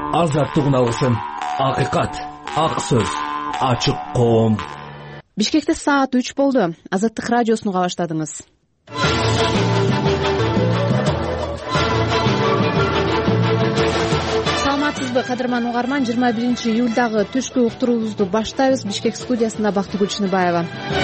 азаттык үналгысın, акыйкат, ак сөз, ачык коом. Бишкекте саат 3 болду. Азаттык радиосун уга баштадыңыз. Саламатсызбы, кадырман угарман? 21-июлдагы түшкү уктуруубузду баштайбыз. Бишкек студиясында Бактыгүл Чыныбаева.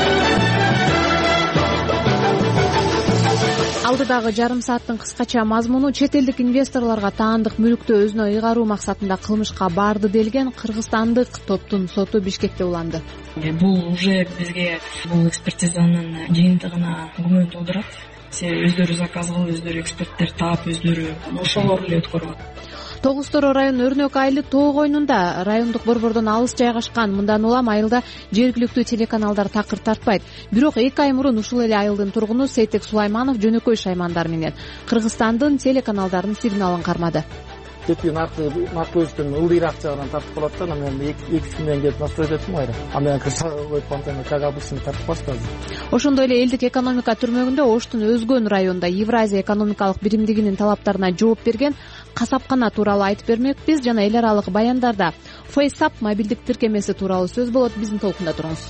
Алдыдагы жарым сааттын кыскача мазмуну: чет элдик инвесторлорго таандык мүлктү өзүнө ыйгаруу максатында кылмышка барды делген кыргызстандык топтун соту Бишкекте уланды. Бул уже бизге бул экспертизанын жыйынтыгына күмөн туудурат. Өздөрү заказ кылып, өздөрү эксперттер таап, өздөрү ошолор эле өткөрүп. Тогуз-Торо району Өрнөк айылы тоо койнунда райондук борбордон алыс жайгашкан. Мындан улам айылда жергиликтүү телеканалдар такыр тартпайт. Бирок 2 ай мурун ушул эле айылдын тургуну Сейтек Сулайманов жөнөкөй шаймандар менен Кыргызстандын телеканалдарынын сигналын кармады. Кеткен наркотиктин ылдыйраак жагынан тартып калат да, мен 2 күндөн келип настрой этим айра. Андан кырсып понтаны как обычно тартып калышты. Ошондой эле элдик экономика түрмөгүндө Оштун Өзгөн районунда Евразия экономикалык биримдигинин талаптарына жооп берген касапкана тууралуу айтып бермекпиз. Жана эл аралык баяндарда FaceApp мобилдик тиркемеси тууралуу сөз болот. Биздин толкунда туруңуз.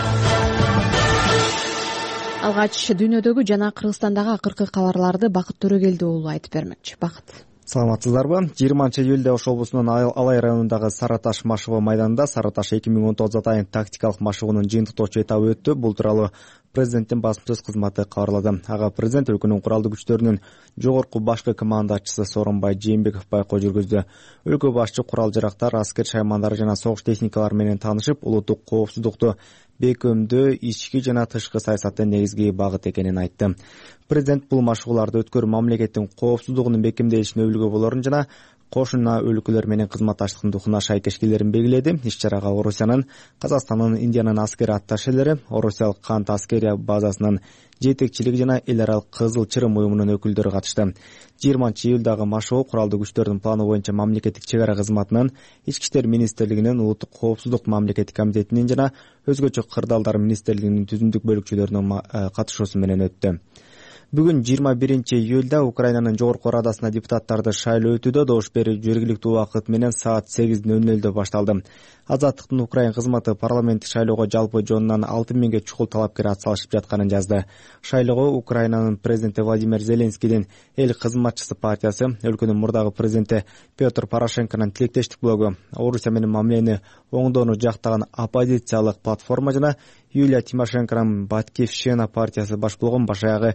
Алгач дүйнөдөгү жана Кыргызстандагы акыркы кабарларды Бакыт Төрөгелди уулу айтып бермекчи. Бакыт. Саламатсыздарбы? 20-июлда Ош облусунун Алай районундагы Сарыташ машыгуу майданында Сарыташ 2019 атайын тактикалык машыгуунун жыйынтыктоочу этабы өттү. Бул тууралуу президенттин басма сөз кызматы кабарлады. Ага президент өлкөнүн куралдуу күчтөрүнүн жогорку башкы командачысы Сооронбай Жээнбеков байкоо жүргүздү. Өлкө башчы курал-жарактар, аскер шаймандары жана согуш техникалары менен таанышып, улуттук коопсуздукту бекемдөө ички жана тышкы саясаттын негизги багыт экенин айтты. Президент бул машыгууларды өткөрүү мамлекеттин коопсуздугунун бекемделишине үлгү болорун жана кошуна өлкөлөр менен кызматташтыктын духуна шайкешкелерин белгиледи. Иш-чарага Орусиянын, Казакстандын, Индиянын аскер атташелери, Орусиялык кант аскерия базасынын жетекчилиги жана эл аралык Кызыл Чырым уюмунун өкүлдөрү катышты. 20-июлдагы машыгуу куралдуу күчтөрдүн планы боюнча мамлекеттик чек ара кызматынын, Ички иштер министрлигинин, Улуттук коопсуздук мамлекеттик комитетинин жана өзгөчө кырдаалдар министрлигинин түзүмдүк бөлүкчөлөрүнүн катышуусу менен өттү. Бүгүн 21-июлда Украинанын жогорку Радасына депутаттарды шайлоо өтүүдө. Добуш берүү жергиликтүү убакыт менен саат 8:00 башталды. Азаттыктын Украин кызматы парламенттик шайлоого жалпы жонунан 6000 чукул талапкер атсалышып жатканын жазды. Шайлоого Украинанын президенти Владимир Зеленскийдин эл кызматчысы партиясы, өлкөнүн мурдагы президенти Петр Порошенконун тилектештик блогу, Орусия менен мамилени оңдоону жактаган оппозициялык платформа жана Юлия Тимошенконун Батькивщина партиясы баш болгон башаягы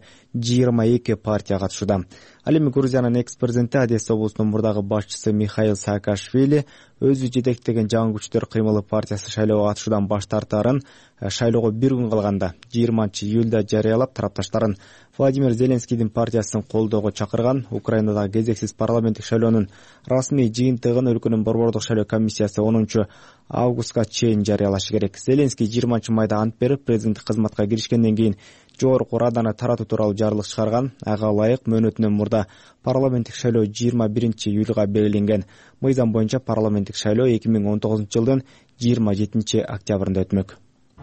22 партия катышууда. Ал эми Грузиянын экс-президенти, Одесса облусунун мурдагы башчысы Михаил Саакашвили өзү жетектеген жаңы күчтөр кыймылы партиясы шайлоого катышуудан баш тартаарын шайлоого 1 күн калганда 20-июлда жарыялап, тарапташтарын Владимир Зеленскийдин партиясын колдоого чакырган. Украинадагы кезексиз парламенттик шайлоонун расмий жыйынтыгын өлкөнүн борбордук шайлоо комиссиясы 10-августка чейин жарыялашы керек. Зеленский 20 майда ант берип, президенттик кызматка киришкенден кийин жогорку Раданы таратуу тууралуу жарлык чыгарган. Ага ылайык мөөнөтүнөн мурда парламенттик шайлоо 21-июлга белгиленген. Мыйзам боюнча парламенттик шайлоо 2019-жылдын 27-октябрында өтмөк.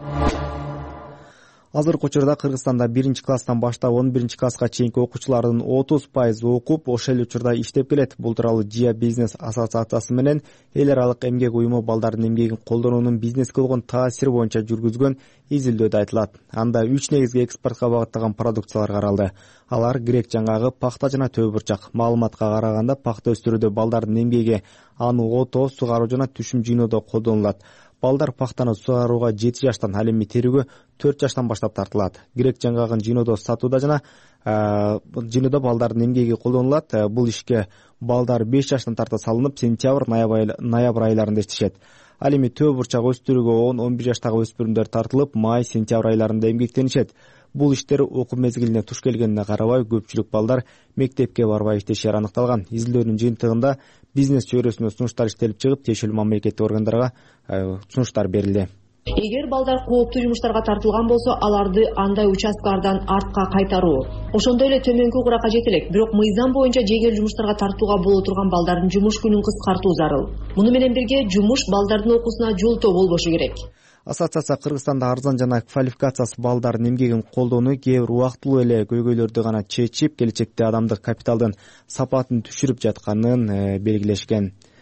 Азыркы учурда Кыргызстанда 1-класстан баштап 11-класска чейинки окуучулардын 30% окуп, ошол учурда иштеп келет. Бул тууралуу Жия бизнес ассоциациясы менен эл аралык эмгек уюму балдардын эмгегин колдонуунун бизнеске болгон таасири боюнча жүргүзгөн изилдөөдө айтылат. Анда 3 негизги экспортко багытталган продукциялар каралды. Алар грек жаңгагы, пахта жана төө бурчак. Маалыматка караганда, пахта өстүрүүдө балдардын эмгеги аны отоо, сугаруу жана түшүм жыйноодо колдонулат. Балдар пахтаны сугарууга 7 жаштан, ал эми терүүгө 4 жаштан баштап тартылат. Грек жаңгагын жыйноодо, сатууда жана жыйноодо балдардын эмгеги колдонулат. Бул ишке балдар 5 жаштан тарта салынып, сентябрь айларында иштешет. Ал эми төө бурчак өстүрүүгө 10-11 жаштагы өспүрүмдөр тартылып, май-сентябрь айларында эмгектенишет. Бул иштер окуу мезгилине туш келгенине карабай, көпчүлүк балдар мектепке барбай иштешери аныкталган. Изилдөөнүн жыйынтыгында бизнес чөйрөсүнө сунуштар иштелип чыгып, тиешелүү мамлекеттик органдарга сунуштар берилди. Эгер балдар кооптуу жумуштарга тартылган болсо, аларды андай участкалардан артка кайтаруу. Ошондой эле төмөнкү куракка жетелек. Бирок мыйзам боюнча жегел жумуштарга тартууга боло турган балдардын жумуш күнүн кыскартуу зарыл. Муну менен бирге жумуш балдардын окуусуна жолтоо болбошу керек. Ассоциация Кыргызстанда арзан жана квалификациясы балдардын эмгегин колдоону, кээ бир убактылуу эле көйгөйлөрдү гана чечип, келечекте адамдык капиталдын сапатын түшүрүп жатканын белгилешкен.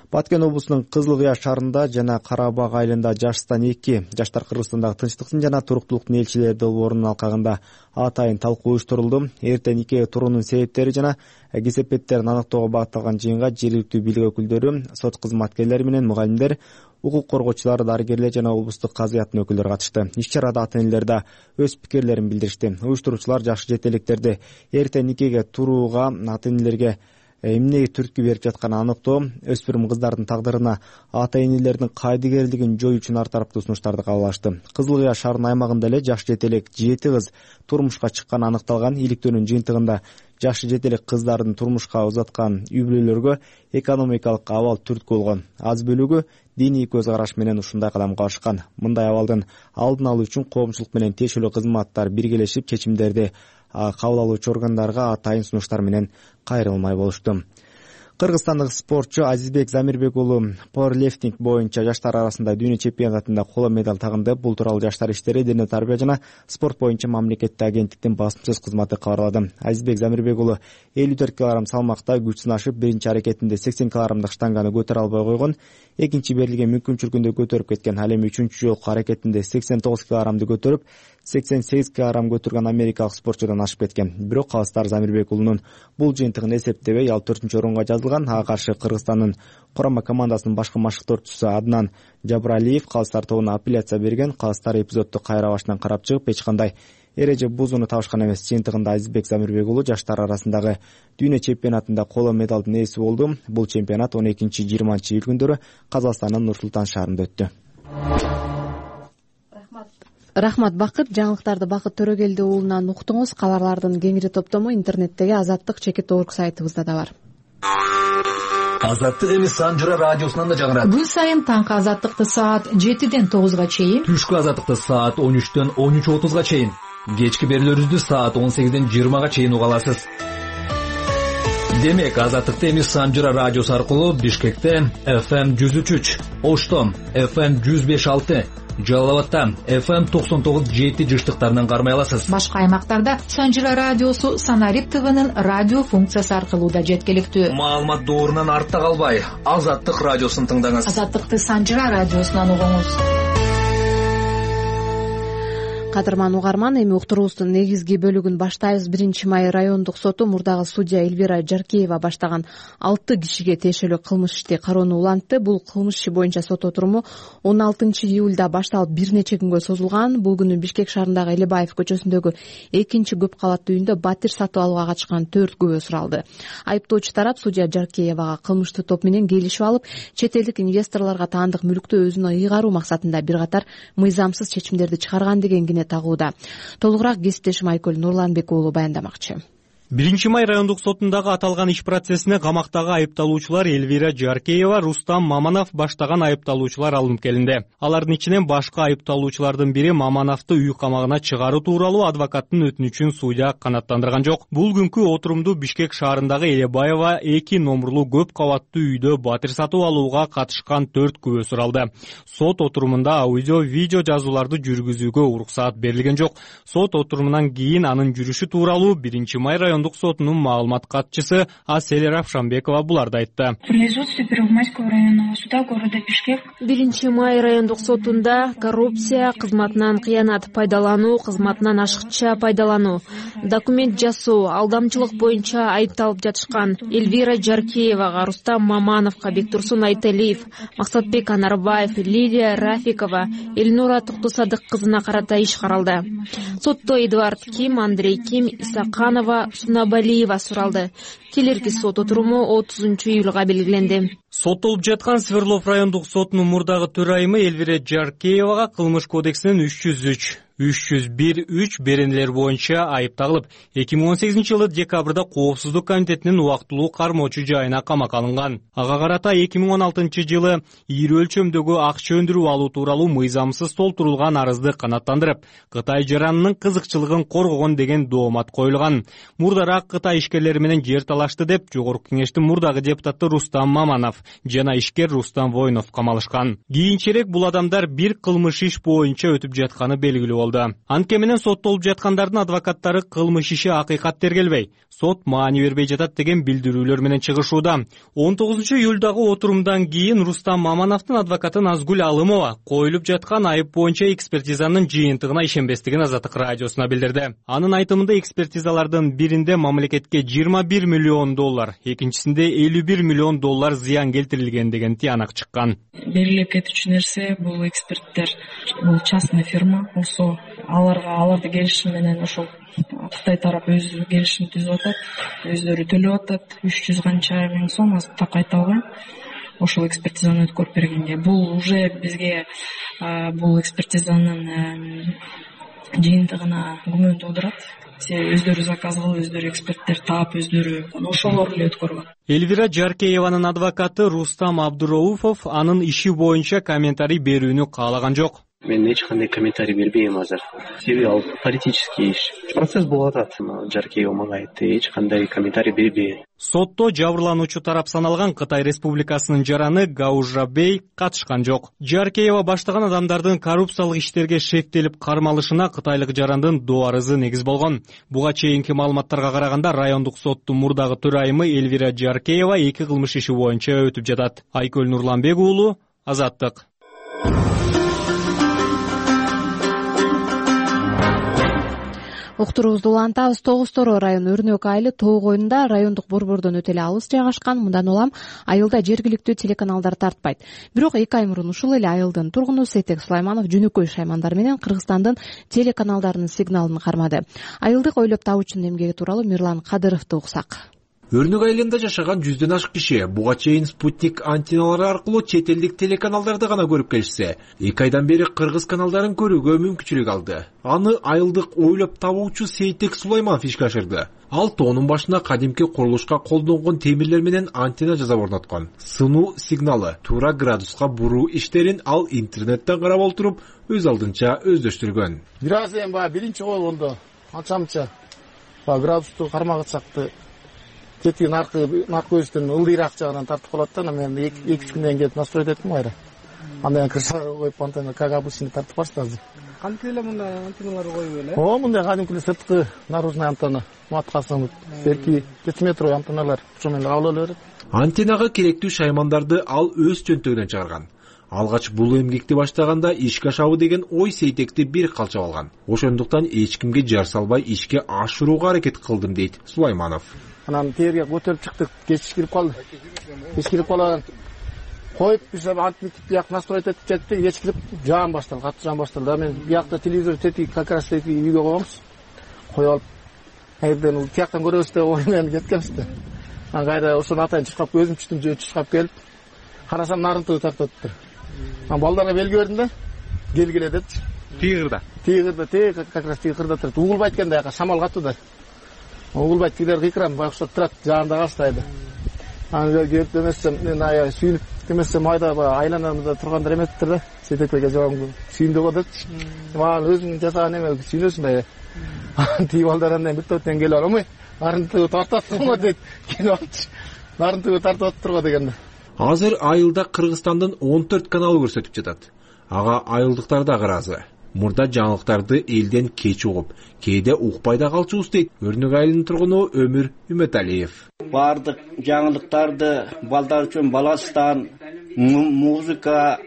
Баткен облусунун Кызыл Кыя шаарында жана Кара Баг айылында жаштан 2 жаштар Кыргызстандагы тынчтыктын жана туруктуулуктун элчилери долбоорунун алкагында атайын талкуу уюштурулду. Эртең никеге туруунун себептери жана кесепеттерин аныктоого багытталган жыйынга жергиликтүү бийлик өкүлдөрү, сот кызматкерлери менен мугалимдер, укук коргоочулар, дарыгерлер жана облустук казыяттын өкүлдөрү катышты. Иш-чарада ата-энелер да өз пикирлерин билдиришти. Уюштуруучулар жаш жетелектерди эртең никеге турууга ата-энелерге эмне түрткү берип жатканын аныктоо, өспүрүм кыздардын тагдырына ата-энелердин кайдыгерлигин жоюу үчүн ар тараптуу сунуштарды кабыл алышты. Кызыл Кыя шаарынын аймагында эле жаш жетелек 7 кыз турмушка чыкканы аныкталган. Иликтөөнүн жыйынтыгында жаш жетелек кыздардын турмушка узаткан үй бүлөлөргө экономикалык абал түрткү болгон. Аз бөлүгү диний көз караш менен ушундай кадамга барышкан. Мындай абалдын алдын алуу үчүн коомчулук менен тиешелүү кызматтар биргелешип чечимдерди кабыл алуучу органдарга атайын сунуштар менен кайрылмай болушту. Кыргызстандык спортчу Азизбек Замирбек уулу пауэрлифтинг боюнча жаштар арасында дүйнө чемпионатында коло медаль тагынды. Бул тууралуу Жаштар иштери, дене тарбия жана спорт боюнча мамлекеттик агенттиктин басмасөз кызматы кабарлады. Азизбек Замирбек уулу 54 кг салмакта күч сынашып, биринчи аракетинде 80 кг штанганы көтөрө албай койгон. Экинчи берилген мүмкүнчүлүгүндө көтөрүп кеткен. Ал эми үчүнчү жолку аракетинде 89 кг көтөрүп, 88 кг көтөргөн америкалык спортчудан ашып кеткен. Бирок калыстар Замирбек уулунун бул жыйынтыгын эсептебей, ал 4-орунга жазылган. Ага каршы Кыргызстандын курама командасынын башкы машыктоочусу Аднан Жабралиев калыстар тобуна апелляция берген. Калыстар эпизодду кайра башынан карап чыгып, эч кандай эреже бузууну табышкан эмес. Жыйынтыгында Азизбек Замирбек уулу жаштар арасындагы дүйнө чемпионатында коло медалдын ээси болду. Бул чемпионат 12-20 июль күндөрү Казакстандын Нур-Султан шаарында өттү. Рахмат Бакыт. Жаңылыктарды Бакыт Төрөгелди уулунан уктуңуз. Кабарлардын кеңири топтому интернеттеги azattik.org сайтыбызда да бар. Азаттык эми Санжыра радиосунан да жаңырат. Күн сайын таңкы Азаттыкты саат 7-ден 9-га чейин, Түшкү Азаттыкты саат 13-төн 13:30-га чейин, кечки берүүлөрүбүздү саат 18-ден 20-га чейин уга аласыз. Демек, Азаттыкты эми Санжыра радиосу аркылуу Бишкекте FM 103, Ошто FM 105.6, Жалал-Абадта FM 99.7 жыштыктарынан кармай аласыз. Башка аймактарда Санжыра радиосу Санарип ТВнын радио функциясы аркылуу да жеткиликтүү. Маалымат доорунан артта калбай, Азаттык радиосун тыңдаңыз. Азаттыкты Санжыра радиосунан угуңуз. Кадырман угарман, эми уктуруубуздун негизги бөлүгүн баштайбыз. 1-май райондук соту мурдагы судья Эльвира Жаркеева баштаган 6 кишиге тиешелүү кылмыш ишти кароону улантты. Бул кылмыш иши боюнча сот отуруму 16 июлда башталып бир нече күнгө созулган. Бул күнү Бишкек шаарындагы Элебаев көчөсүндөгү 2 көп кабаттуу үйүндө батир сатып алууга катышкан 4 күбө суралды. Айыптоочу тарап судья Жаркеевага кылмыштуу топ менен келишип алып, чет элдик инвесторлорго таандык мүлктү өзүнө ыйгаруу максатында бир катар мыйзамсыз чечимдерди чыгарган деген тагууда. Толугураак кесиптешим Айкөл Нурланбек уулу баяндамакчы. 1-май райондук сотундагы аталган иш процессине камактагы айыпталуучулар Эльвира Жаркеева, Рустам Маманов баштаган айыпталуучулар алынып келинди. Алардын ичинен башка айыпталуучулардын бири Мамановду үй камагына чыгаруу тууралуу адвокаттын өтүнүчүн судья канааттандырган жок. Бул күнкү отурумду Бишкек шаарындагы Элебаева 2 номерлуу көп кабаттуу үйдө батир сатып алууга катышкан 4 күбө суралды. Сот отурумунда аудио-видео жазууларды жүргүзүүгө уруксаат берилген жок. Сот отурумунан кийин анын жүрүшү тууралуу 1-май райондук сотунун маалымат катчысы Асель Равшанбекова буларды айтты. В производстве Первомайского районного суда города Бишкек 1-май райондук сотунда коррупция, кызматынан кыянат пайдалануу, кызматынан ашыкча пайдалануу, документ жасоо, алдамчылык боюнча айыпталып жатышкан Эльвира Жаркеевага, Рустам Мамановго, Бектурсун Айталиев, Максатбек Анарбаев, Лилия Рафикова, Эльнура Туктусадык кызына карата иш каралды. Сотто Эдвард Ким, Андрей Ким, Исаканова, Сунабалиева суралды. Келерки сот отуруму 30 июлга белгиленди. Соттолуп жаткан Свердлов райондук сотунун мурдагы төрайымы Эльвира Жаркеевага кылмыш кодексинин 301.3 беренелер боюнча айып тагылып, 2018-жылы декабрда Коопсуздук комитетинин убактылуу кармоочу жайына камакка алынган. Ага карата 2016-жылы ири өлчөмдөгү акча өндүрүп алуу тууралуу мыйзамсыз толтурулган арызды канааттандырып, Кытай жаранынын кызыкчылыгын коргогон деген доомат коюлган. Мурдараак Кытай ишкерлери менен жер талашты деп Жогорку кеңештин мурдагы депутаты Рустам Маманов Маманов жана ишкер Рустам Воинов камалышкан. Кийинчерээк бул адамдар бир кылмыш иш боюнча өтүп жатканы белгилүү болду. Анткени менен соттолуп жаткандардын адвокаттары кылмыш иши акыйкат тергелбей, сот маани бербей жатат деген билдирүүлөр менен чыгышууда. 19-июлдагы отурумдан кийин Рустам Мамановдун адвокаты Назгүл Алымова коюлуп жаткан айып боюнча экспертизанын жыйынтыгына ишенбестигин Азаттык радиосуна билдирди. Анын айтымында экспертизалардын биринде мамлекетке $21 миллион, экинчисинде $51 миллион зыян келтирилген деген тыянак чыккан. Белгилеп кетүүчү нерсе, бул эксперттер бул частный фирма, ошо аларды келишим менен ошол Кытай тарап өзү келишим түзүп атат, өздөрү төлөп атат, 300 канча миң сом так айталган. Ошол экспертизаны өткөрүп бергенге бул уже бизге бул экспертизанын жыйынтыгына күмөн туудурат. Өздөрү заказ кылып, өздөрү эксперттер таап, өздөрү ошолор эле өткөргөн. Элвира Жаркееванын адвокаты Рустам Абдурауфов анын иши боюнча комментарий берүүнү каалаган жок. Мен эч кандай комментарий бербейм азыр. Себеби ал политический иш. Процесс болуп атат. Жаркеева мага айтты, эч кандай комментарий бербейм. Сотто жабырлануучу тарап саналган Кытай Республикасынын жараны Гау Жабей катышкан жок. Жаркеева баштаган адамдардын коррупциялык иштерге шектелип кармалышына кытайлык жарандын дуарызы негиз болгон. Буга чейинки маалыматтарга караганда райондук соттун мурдагы төрайымы Элвира Жаркеева 2 кылмыш иши боюнча өтүп жатат. Айкөл Нурланбек уулу, Азаттык. Уктуруубузду улантабыз. Тогуз Тороо району Өрнөк айылы Тоо коюнунда райондук борбордон өтө эле алыс жайгашкан. Мындан улам айылда жергиликтүү телеканалдар тартпайт. Бирок 2 ай мурун ушул эле айылдын тургуну Сейтек Сулайманов жөнөкөй шаймандар менен Кыргызстандын телеканалдарынын сигналын кармады. Айылдык ойлоп табуучунун эмгеги тууралуу Мирлан Кадыровду уксак. Өрнөк айылында жашаган 100дөн ашык киши буга чейин спутник антенналары аркылуу чет элдик телеканалдарды гана көрүп келишсе, 2 айдан бери кыргыз каналдарын көрүүгө мүмкүнчүлүк алды. Аны айылдык ойлоп табуучу Сейтек Сулайманов ишке ашырды. Ал тоонун башына кадимки курулушка колдонгон темирлер менен антенна жасап орноткон. Сынуу сигналы туура градуска буруу иштерин ал интернеттен карап олтуруп, өз алдынча өздөштүргөн. Бир аз эми биринчи болгондо анча-мынча градусту кармагычакты кеткен наркөздүн ылдыйраак жагынан тартып калат да, мен 2-3 күндөн кийин настроить эттим айра. Андан кырса коюп антенна как обычно тартып баштады. Кантип эле мындай антенналарды коюп эле? Мындай кадимки сырткы наружный антенна, маткасы белки 5 метровый антенналар ошо менен кабыл алып берет. Антеннага керектүү шаймандарды ал өз чөнтөгүнөн чыгарган. Алгач бул эмгекти баштаганда ишке ашабы деген ой Сейтекти бир калчап алган. Ошондуктан эч кимге жар салбай ишке ашырууга аракет кылдым дейт Сулайманов. Анан терге көтөрүп чыктык, кеч кирип калды. Кеч кирип калган. Коюп бизде антенна бияк настроить этип жетти, кеч кирип жаан башталды, катуу жаан башталды. Мен биякта телевизор тети как раз тети үйгө койгонбуз. Коюп алып, айдын тияктан көрөбүз деп оймен кеткенбиз да. Кайда ошону атайын чуркап өзүм түштүм, чуркап келип, карасам нарынтыгы тартып атыптыр. Балдарга белги бердим да, келгиле депчи. Тигирда как раз тигирда турат. Угулбайт экен да, шамал катуу да. Угулбайт тигилер кыйкырам, байкуштар турат, жаанда калыштайды. Аны келип демесем, мен ая сүйүнүп демесем айда айланамызда тургандар эместир да. Сейтекке жабам сүйүндү го депчи. Мага өзүң жасаган эме сүйүнөсүң да. Тиги балдардан бир топтон келип алмай, нарынтыгы тартып атпайбы дейт. Келип нарынтыгы тартып атыптыр го дегенде. Азыр айылда Кыргызстандын 14 каналы көрсөтүп жатат. Ага айылдыктар да ыраазы. Мурда жаңылыктарды элден кеч угуп, кээде укпай да калчубуз дейт Өрнөк айылынын тургуну Өмүр Үмөталиев. Бардык жаңылыктарды балдар үчүн Баластан, музыка,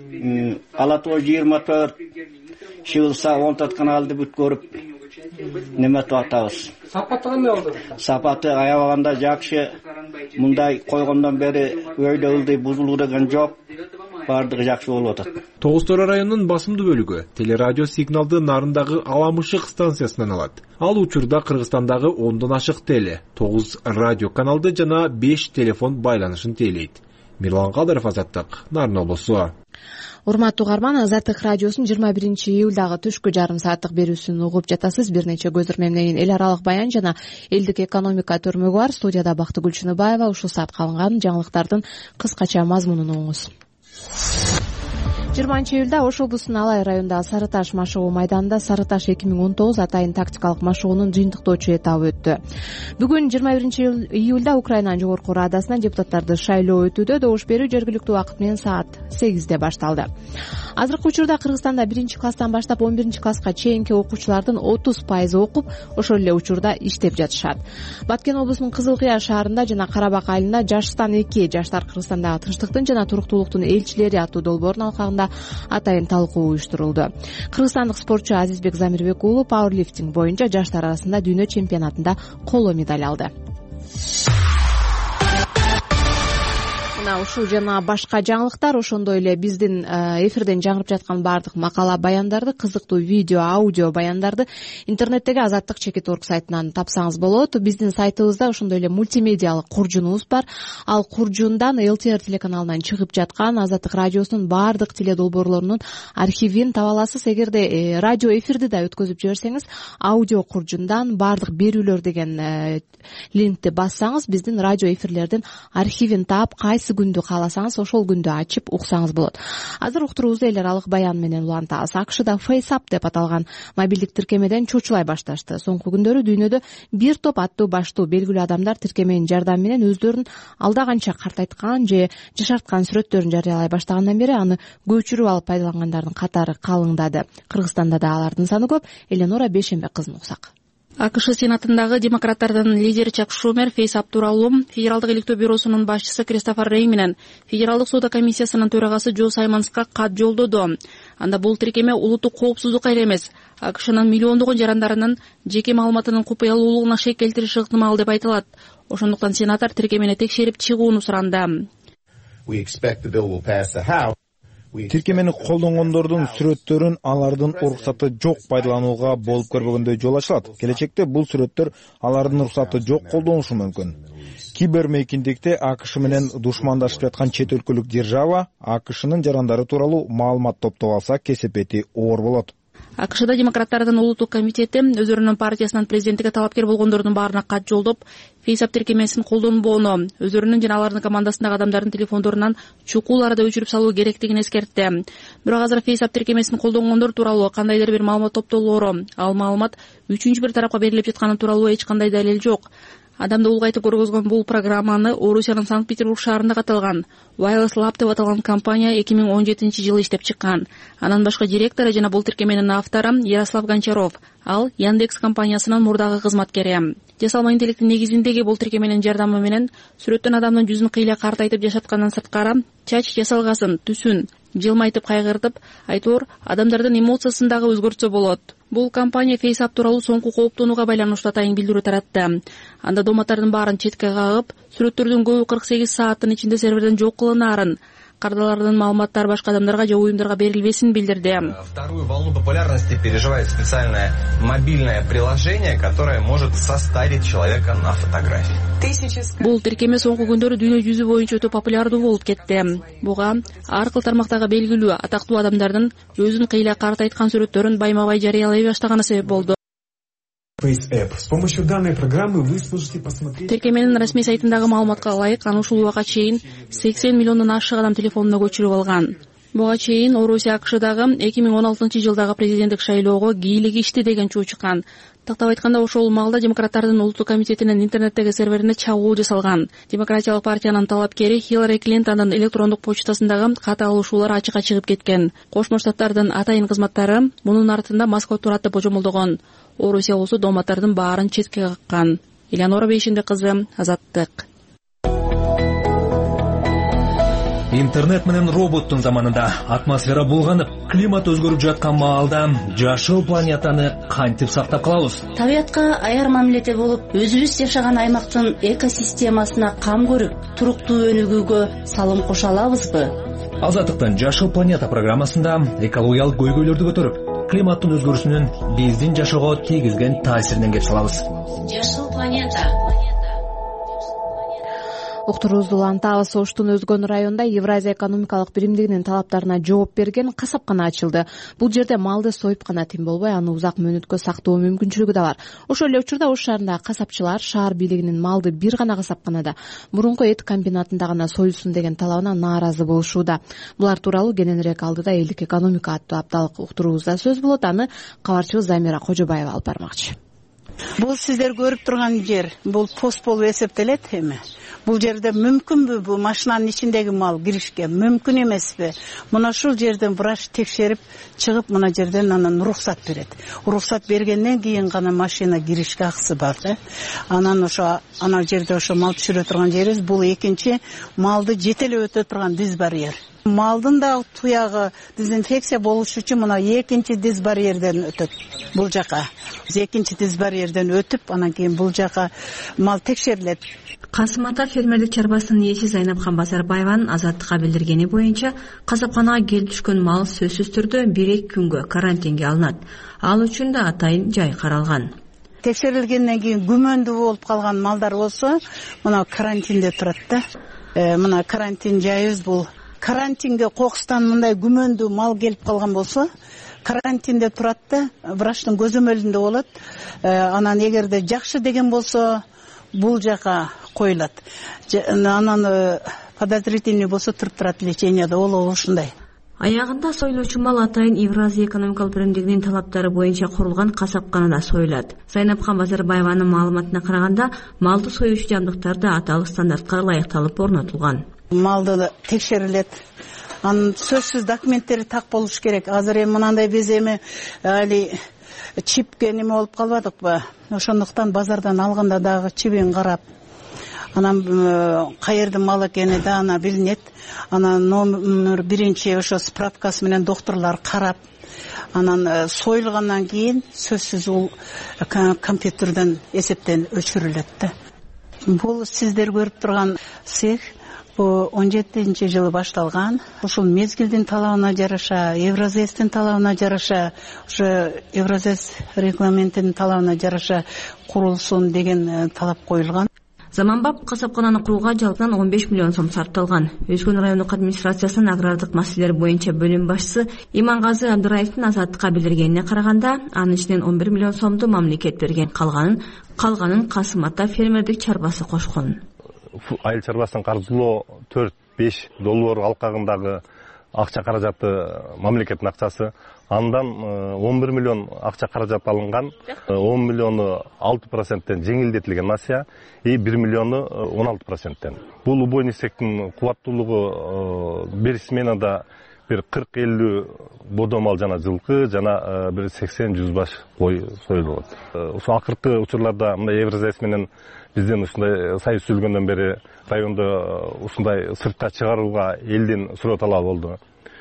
Алатоо 24, Шылса 14 каналды бүт көрүп неметип атабыз. Сапаты кандай болду? Сапаты аябаганда жакшы. Мындай койгондон бери өйдө ылдый бузулуу деген жок. Бардыгы жакшы болуп атат. Тогуз Тороо районунун басымдуу бөлүгү телерадио сигналды Нарындагы Аламышык станциясынан алат. Ал учурда Кыргызстандагы 10дон ашык теле, 9 радио каналды жана 5 телефон байланышын тейлейт. Мирлан Кадыров, Азаттык, Нарын облусу. Урматтуу угарман, Азаттык радиосунун 21-июлдагы түшкү жарым сааттык берүүсүн угуп жатасыз. Бир нече көзөрмөмдөн эл аралык баян жана элдик экономика төрмөгү бар. Студияда Бактыгүл Чыныбаева. Ушул саатка алынган жаңылыктардын кыскача мазмунун угуңуз. 20-июлда Ош облусунун Алай районундагы Сары Таш машыгуу майданында Сары Таш 2019 атайын тактикалык машыгуунун жыйынтыктоочу этабы өттү. Бүгүн 21-июлда Украинанын жогорку Радасына депутаттарды шайлоо өтүүдө. Добуш берүү жергиликтүү убакыт менен саат 8де башталды. Азыркы учурда Кыргызстанда 1-класстан баштап 11-класска чейинки окуучулардын 30% окуп, ошол эле учурда иштеп жатышат. Баткен облусунун Кызыл Кыя шаарында жана Карабак айылында жаштан 2 жаштар Кыргызстандагы тынчтыктын жана туруктуулуктун элчилери аттуу долбоордун алкагында атайын талкуу уюштурулду. Кыргызстандык спортчу Азизбек Замирбек уулу пауэрлифтинг боюнча жаштар арасында дүйнө чемпионатында коло медаль алды. Ушул жана башка жаңылыктар, ошондой эле биздин эфирден жаңырып жаткан баардык макала баяндарды, кызыктуу видео, аудио баяндарды интернеттеги Азаттык.org сайтынан тапсаңыз болот. Биздин сайтыбызда ошондой эле мультимедиалык куржунубуз бар. Ал куржундан ЛТР телеканалынан чыгып жаткан Азаттык радиосунун баардык теледолбоорлорунун архивин таба аласыз. Эгерде радио эфирди да өткөзүп жиберсеңиз, аудио куржундан баардык берүүлөр деген линкти бассаңыз, биздин радио эфирлердин архивин таап, кайсы күндү кааласаңыз ошол күндү ачып уксаңыз болот. Азыр уктуруубузду эл аралык баян менен улантабыз. АКШда FaceApp деп аталган мобилдик тиркемеден чочулай башташты. Соңку күндөрү дүйнөдө бир топ аттуу баштуу белгилүү адамдар тиркеменин жардамы менен өздөрүн алда канча картайткан же жашарткан сүрөттөрүн жарыялай баштагандан бери аны көчүрүп алып пайдалангандардын катары калыңдады. Кыргызстанда да алардын саны көп. Эленора Бейшембек кызын уксак. АКШ Сенатындагы демократтардын лидери Чак Шумер FaceApp тууралуу Федералдык иликтөө бюросунун башчысы Кристофер Рей менен Федералдык соода комиссиясынын төрагасы Джо Саймонска кат жолдоду. Анда бул тиркеме улуттук коопсуздукка эле эмес, АКШнын миллиондогон жарандарынын жеке маалыматынын купуялуулугуна шек келтириши ыктымал деп айтылат. Ошондуктан сенатор тиркемени текшерип чыгууну суранды. Тиркемени колдонгондордун сүрөттөрүн алардын уруксаты жок пайдаланууга болуп көрбөгөндөй жол ачылат. Келечекте бул сүрөттөр алардын уруксаты жок колдонушу мүмкүн. Кибермейкиндикте АКШ менен душмандашып жаткан чет өлкөлүк держава АКШнын жарандары тууралуу маалымат топтоп алса, кесепети оор болот. АКШда демократтардын улуттук комитети өздөрүнүн партиясынын президенттикке талапкер болгондордун баарына кат жолдоп, FaceApp тиркемесин колдонбоону, өздөрүнүн жана алардын командасындагы адамдардын телефондорунан чукуларды өчүрүп салуу керектигин эскертти. Бирок азыр FaceApp тиркемесин колдонгондор тууралуу кандайдыр бир маалымат топтолоору, ал маалымат үчүнчү бир тарапка берилип жатканы тууралуу эч кандай далил жок. Адамды улгайтып көргөзгөн бул программаны Орусиянын Санкт-Петербург шаарында каталган Wireless Lab деп аталган компания 2017-жылы иштеп чыккан. Анан башка директору жана бул тиркеменин автору Ярослав Гончаров. Ал Яндекс компаниясынын мурдагы кызматкери. Жасалма интеллекттин негизиндеги бул тиркеменин жардамы менен сүрөттөн адамдын жүзүн кыйла картайтып жашаткандан сырткары чач жасалгасын, түсүн жылмайтып кайгыртып, айтор адамдардын эмоциясын дагы өзгөртсө болот. Бул компания FaceApp тууралуу соңку кооптонууга байланыштуу атайын билдирүү таратты. Анда дооматтардын баарын четке кагып, сүрөттөрдүн көбү 48 сааттын ичинде серверден жок кылынаарын, кардалардын маалыматтары башка адамдарга же уюмдарга берилбесин билдирди. Вторую волну популярности переживает специальное мобильное приложение, которое может состарить человека на фотографии. Бул тиркеме соңку күндөрү дүйнө жүзү боюнча өтө популярдуу болуп кетти. Буга ар кыл тармактагы белгилүү атактуу адамдардын өзүн кыйла картайткан сүрөттөрүн байма-бай жарыялай баштаганы себеп болду. С помощью данной программы вы сможете посмотреть... Тиркеменин расмий сайтындагы маалыматка ылайык, аны ушул убакка чейин 80 миллиондон ашык адам телефонуна көчүрүп алган. Буга чейин Орусия АКШдагы 2016-жылдагы президенттик шайлоого кийлик ишти деген чуу чыккан. Тактап айтканда, ошол маалда демократтардын улуттук комитетинин интернеттеги серверине чабуул жасалган. Демократиялык партиянын талапкери Хиллари Клинтондун электрондук почтасындагы кат алышуулар ачыкка чыгып кеткен. Кошмо Штаттардын атайын кызматтары мунун артында Москва турат деп божомолдогон. Орусия болсо дооматтардын баарын четке каккан. Эленора Бейшембек кызы, Азаттык. Интернет менен роботтун заманында атмосфера булганып, климат өзгөрүп жаткан маалда жашыл планетаны кантип сактап калабыз? Табиятка аяр мамиледе болуп, өзүбүз жашаган аймактын экосистемасына кам көрүп, туруктуу өнүгүүгө салым кошо алабызбы? Азаттыктын Жашыл планета программасында экологиялык көйгөйлөрдү көтөрүп, климаттын өзгөрүшүнүн биздин жашоого тийгизген таасиринен кеп салабыз. Жашыл планета. Уктуруубузду улантабыз. Оштун Өзгөн районунда Евразия экономикалык биримдигинин талаптарына жооп берген касапкана ачылды. Бул жерде малды союп гана тим болбой, аны узак мөөнөткө сактоо мүмкүнчүлүгү да бар. Ошол эле учурда Ош шаарындагы касапчылар шаар бийлигинин малды бир гана касапканада, мурунку эт комбинатында гана союлсун деген талабына нааразы болушууда. Булар тууралуу кененирээк алдыда элдик экономика аттуу апталык уктуруубузда сөз болот. Аны кабарчыбыз Замира Кожобаева алып бармакчы. Бул сиздер көрүп турган жер, бул пост болуп эсептелет эми. Бул жерде мүмкүнбү бул машинанын ичиндеги мал киришке? Мүмкүн эмеспи? Мына ушул жерден врач текшерип чыгып, мына жерден анан уруксат берет. Уруксат бергенден кийин гана машина киришке акысы бар да. Анан ошо ана жерде ошо мал түшүрө турган жерибиз, бул экинчи малды жетелеп өтө турган диз барьер. Малдын да туягы дезинфекция болуш үчүн мына экинчи диз барьерден өтөт. Бул жака экинчи диз барьерден өтүп, анан кийин бул жака мал текшерилет. Касым Ата фермерлик чарбасынын ээси Зайнапхан Базарбаеванын Азаттыкка билдиргени боюнча, касапканага келип түшкөн мал сөзсүз түрдө 1-2 күнгө карантинге алынат. Ал үчүн да атайын жай каралган. Текшерилгенден кийин күмөндүү болуп калган малдар болсо, мына карантинде турат да. Мына карантин жайыбыз бул. Карантинге кокустан мындай күмөндүү мал келип калган болсо, карантинде турат да, врачтын көзөмөлүндө болот. Анан эгерде жакшы деген болсо, бул жака коюлат. Анан подозрительный болсо туруп турат леченияда, ол ушундай. Аягында союлуучу мал атайын Евразия экономикалык биримдигинин талаптары боюнча курулган касапканада союлат. Зайнапхан Базарбаеванын маалыматына караганда, малды союучу жабдыктар да аталык стандартка ылайыкталып орнотулган. Малды текшерилет. Анын сөзсүз документтери так болуш керек. Азыр эми мынандай биз эми али чипке неме болуп калбадыкпы? Ошондуктан базардан алганда дагы чибин карап, анан каердин мал экени да ана билинет. Анан номер биринчи ошо справкасы менен докторлор карап, анан союлгандан кийин сөзсүз ул компьютерден эсептен өчүрүлөт да. Бул сиздер көрүп турган цех 17-жылы башталган. Ушул мезгилдин талабына жараша, Евразестин талабына жараша, ошо Евразес регламентинин талабына жараша курулсун деген талап коюлган. Заманбап касапкананы курууга жалпынан 15 миллион сом сарпталган. Өзгөн райондук администрациясынын агрардык маселелер боюнча бөлүм башчысы Имангазы Абдыраевдин Азаттыкка билдиргенине караганда, анын ичинен 11 миллион сомду мамлекет берген, калганын Касым Ата фермердик чарбасы кошкон. Айыл чарбасынан каржылоо 4-5 доллар алкагындагы акча каражаты мамлекеттин акчасы. Андан 11 миллион акча каражат алынган, 10 миллиону 6%тен жеңилдетилген насия, 1 миллиону 16%тен. Бул убойный сектин кубаттуулугу бир сменада бир 40-50 бодомал жана жылкы, жана бир 80-100 баш кой союлат. Ошо акыркы учурларда мындай Евразес менен бизден ушундай союз түзүлгөндөн бери райондо ушундай сыртка чыгарууга элдин суроо талабы болду.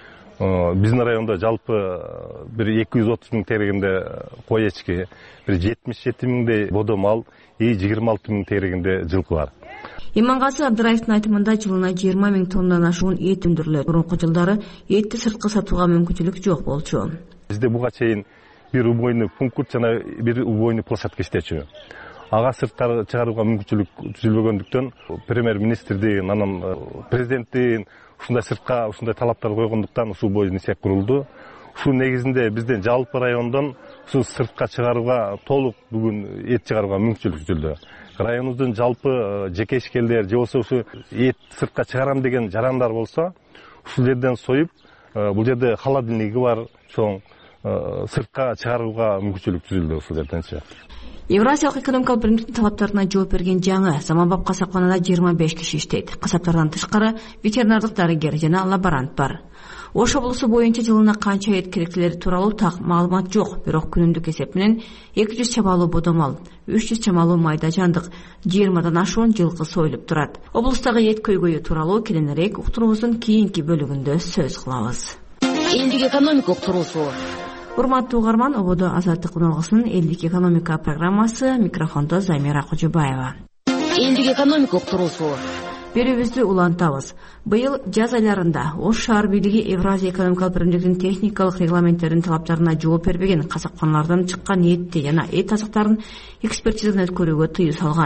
Биздин райондо жалпы бир 230 миң тегерегинде кой эчки, бир 77 миңдей бодомал, 26 миң тегерегинде жылкы бар. Имангазы Абдыраевдин айтымында жылына 20 миң тоннадан ашуун эт өндүрүлөт. Мурунку жылдары этти сырткы сатууга мүмкүнчүлүк жок болчу. Бизде буга чейин бир убойный пункт жана бир убойный площадка иштечү. Ага сырткы чыгарууга мүмкүнчүлүк түзүлбөгөндүктөн премьер-министрдин, анан президенттин ушундай сыртка ушундай талаптар койгондуктан ушул бойдон сек курулду. Ушул негизинде бизден жалпы райондон ушул сыртка чыгарууга толук бүгүн эт чыгарууга мүмкүнчүлүк түзүлдү. Районубуздун жалпы жеке ишкерлер же болбосо ушу эт сыртка чыгарам деген жарандар болсо, ушул жерден союп, бул жерде холодильниги бар, чоң сыртка чыгарууга мүмкүнчүлүк түзүлдү ушул жерденчи. Евразиялык экономикалык биримдиктин талаптарына жооп берген жаңы заманбап касапканада 25 киши иштейт. Касаптардан тышкары ветеринардык дарыгер жана лаборант бар. Ош облусу боюнча жылына канча эт керектелери тууралуу так маалымат жок, бирок күнүмдүк эсеп менен 200 чамалуу бодомал, 300 чамалуу майда жандык, 20дан ашуун жылкы союлуп турат. Облустагы эт көйгөйү тууралуу кененирээк уктуруубуздун кийинки бөлүгүндө сөз кылабыз. Элдик экономика уктуруусу. Урматтуу угарман, ободо Азаттык үналгысынын элдик экономика программасы, микрофондо Замира Кожобаева. Элдик экономика уктуруусу. Берүүбүздү улантабыз. Быйыл жаз айларында Ош шаар бийлиги Евразия экономикалык биримдигинин техникалык регламенттеринин талаптарына жооп бербеген касапканалардан чыккан этти жана эт азыктарын экспертизадан өткөрүүгө тыюу салган.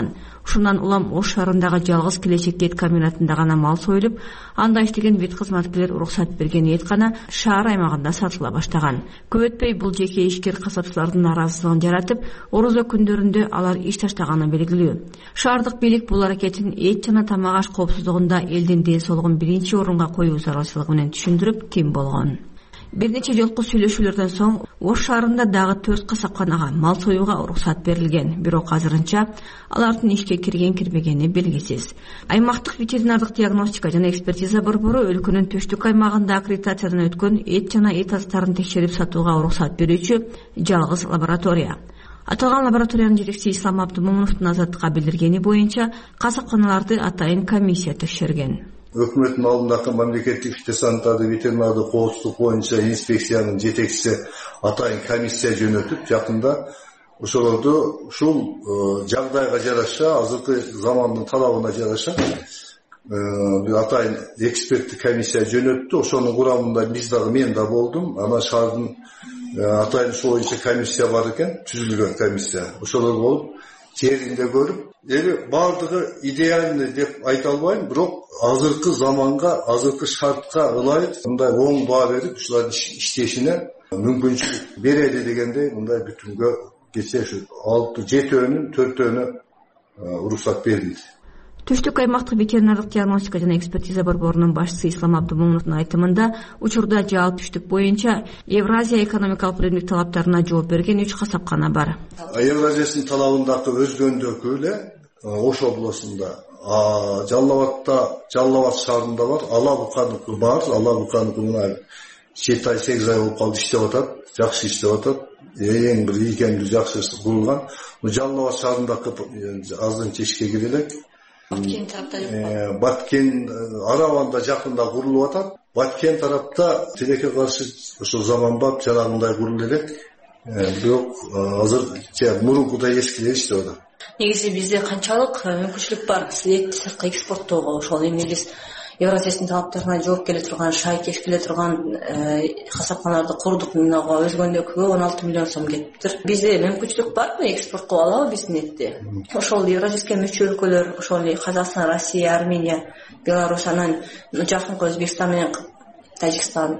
Ушундан улам Ош шаарындагы жалгыз келечекке эт комбинатында гана мал союлуп, анда иштеген вет кызматкерлер уруксат берген эт гана шаар аймагында сатыла баштаган. Көп өтпөй бул жеке ишкер касапчылардын наразылыгын жаратып, орозо күндөрүндө алар иш таштаганы белгилүү. Шаардык бийлик бул аракетин эт жана тамак аш коопсуздугунда элдин ден соолугун биринчи орунга коюу зарылчылыгы менен түшүндүрүп ким болгон. Бир нече жолку сүйлөшүүлөрдөн соң Ош шаарында дагы 4 касапканага мал союуга уруксат берилген. Бирок азырынча алардын ишке кирген-кирбегени белгисиз. Аймактык ветеринардык диагностика жана экспертиза борбору өлкөнүн Төштүк аймагында аккредитациядан өткөн эт жана эт азыктарын текшерип сатууга уруксат берүүчү жалгыз лаборатория. Аталган лабораториянын жетекчиси Ислам Абдумомуновдун Азаттыкка билдиргени боюнча касапканаларды атайын комиссия текшерген. Өкмөттүн алдындагы мамлекеттик фитосанитардык ветеринардык коопсуздук боюнча инспекциянын жетекчиси атайын комиссия жөнөтүп, жакында ошолорду ушул жагдайга жараша, азыркы замандын талабына жараша бир атайын эксперттик комиссия жөнөттү. Ошонун курамында биз дагы мен да болдум. Ана шаардын атайын ушул боюнча комиссия бар экен, түзүлгөн комиссия. Ошолор болуп, жеринде көрүп, бардыгы идеальный деп айта албайм, бирок азыркы заманга, азыркы шартка ылайык мындай оң баа берип, ушулардын иштешине мүмкүнчүлүк берели дегендей мындай бүтүнгө кече 6-7-өнүн 4-өнү уруксат берилди. Төштүк аймактык ветеринардык диагностика жана экспертиза борборунун башчысы Ислам Абдумомуновдун айтымында, учурда Жалал Түштүк боюнча Евразия экономикалык биримдик талаптарына жооп берген 3 касапкана бар. Евразиясынын талабындагы өзгөндөркү эле Ош областында, Жалал шаарында бар, Алабуканыкы бар, Алабуканыкы мына 7-8 ай болуп калды, иштеп атат, жакшы иштеп атат. Эң бир ийкемдүү жакшы курулган. Жалал шаарындагы азырынча ишке кире элек. Баткен Араванда жакында курулуп атат. Баткен тарапта тилекке каршы ошо заманбап жанагындай курулуп элек. Бирок азыр мурункудай эскилер иштеп атат. Негизи бизде канчалык мүмкүнчүлүк бар эт сыртка экспорттоого? Ошол эми биз Евразиясынын талаптарына жооп келе турган, шайкеш келе турган касапканаларды курдук. Мынага өзгөндөгүгө 16 миллион сом кетиптир. Бизде мүмкүнчүлүк барбы экспорт кылып алабы биздин этти? Ошол Евразияске мүчө өлкөлөр, ошол Казакстан, Россия, Армения, Беларусь, анан жакынкы Өзбекстан менен Тажикстан,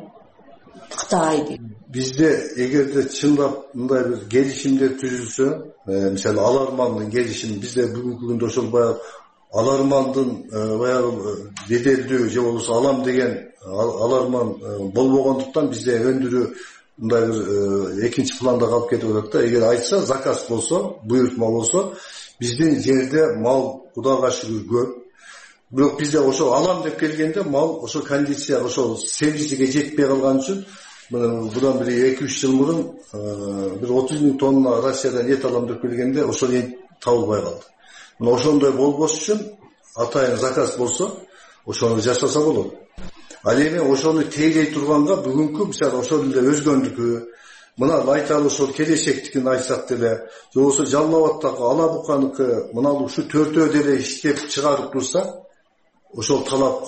Кытай. Бизде эгерде чындап мындай бир келишимдер түзүлсө, мисалы Алармандын келишими, бизде бүгүнкү күндө ошол баягы Алармандын баягы беделдүү же болбосо алам деген Аларман болбогондуктан бизде өндүрүү мындай бир экинчи планда калып кетип атат да. Эгер айтса, заказ болсо, буйртма болсо, биздин жерде мал Кудайга шүгүр көп. Бирок бизде ошо алам деп келгенде мал ошо кондиция, ошо сервисиге жетпей калган үчүн будан бир 2-3 жыл мурун бир 30 000 тонна Россиядан эт алам деп келгенде ошол эт табылбай калды. Ошондой болбош үчүн атайын заказ болсо, ошону жасаса болот. Ал эми ошону тейлей турганга бүгүнкү мисалы ошол эле өзгөндүкү, мына айталы ошол келечектикин айтсак деле, же болбосо Жалал Абадтагы Алабуканыкы мына ушу 4-өө деле иштеп чыгарып турса, ошол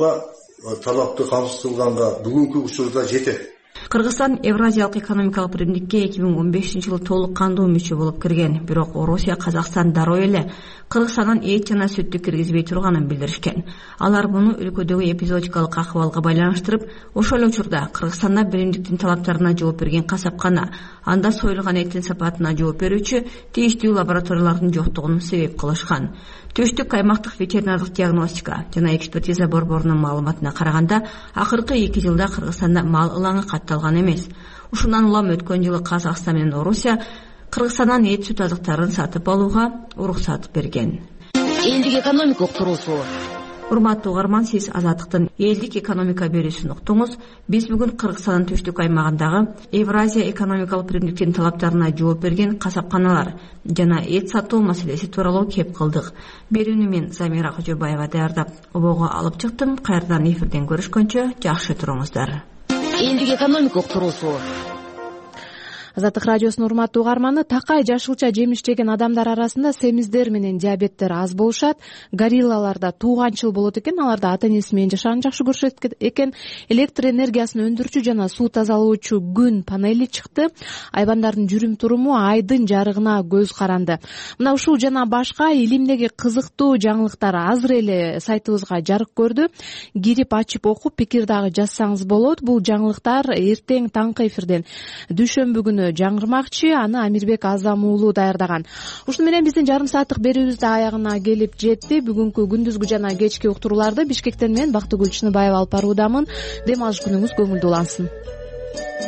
талапты камсыз кылганга бүгүнкү учурда жетет. Кыргызстан Евразиялык экономикалык биримдикке 2015-жылы толук кандуу мүчө болуп кирген. Бирок Орусия, Казакстан дароо эле Кыргызстандан эт жана сүттү киргизбей турганын билдиришкен. Алар муну өлкөдөгү эпизодикалык акыбалга байланыштырып, ошол эле учурда Кыргызстанда биримдиктин талаптарына жооп берген касапкана, анда союлган эттин сапатына жооп берүүчү тийиштүү лабораториялардын жоктугун себеп кылышкан. Төштүк аймактык ветеринардык диагностика жана экспертиза борборунун маалыматына караганда, акыркы 2 жылда Кыргызстанда мал ылаңы катталган эмес. Ушундан улам өткөн жылы Казакстан менен Орусия Кыргызстандан эт сүт азыктарын сатып алууга уруксат берген. Элдик экономика уктуруусу. Урматтуу угарман, сиз Азаттыктын элдик экономика берүүсүн уктуңуз. Биз бүгүн Кыргызстандын Төштүк аймагындагы Евразия экономикалык биримдиктин талаптарына жооп берген касапканалар жана эт сатуу маселеси тууралуу кеп кылдык. Берүүнү мен Замира Кожобаева даярдап, обого алып чыктым. Кайрадан эфирден көрүшкөнчө жакшы туруңуздар. Элдик экономика уктуруусу. Азаттык радиосунун урматтуу угарманы, такай жашылча жемиш жеген адамдар арасында семиздер менен диабеттер аз болушат. Гориллаларда тууганчыл болот экен, аларда ата энеси менен жашаганды жакшы көрүшөт экен. Электр энергиясын өндүрүүчү жана суу тазалоочу күн панели чыкты. Айбандардын жүрүм туруму айдын жарыгына көз каранды. Мына ушул жана башка илимдеги кызыктуу жаңылыктар азыр эле сайтыбызга жарык көрдү. Кирип ачып окуп пикир дагы жазсаңыз болот. Бул жаңылыктар эртең таңкы эфирден дүйшөмбү күнү жаңырмакчы. Аны Амирбек Азам уулу даярдаган. Ушуну менен биздин жарым сааттык берүүбүз да аягына келип жетти. Бүгүнкү күндүзгү жана кечки уктурууларды Бишкектен мен Бактыгүл Чыныбаева алып баруудамын. Дем алыш күнүңүз көңүлдүү улансын.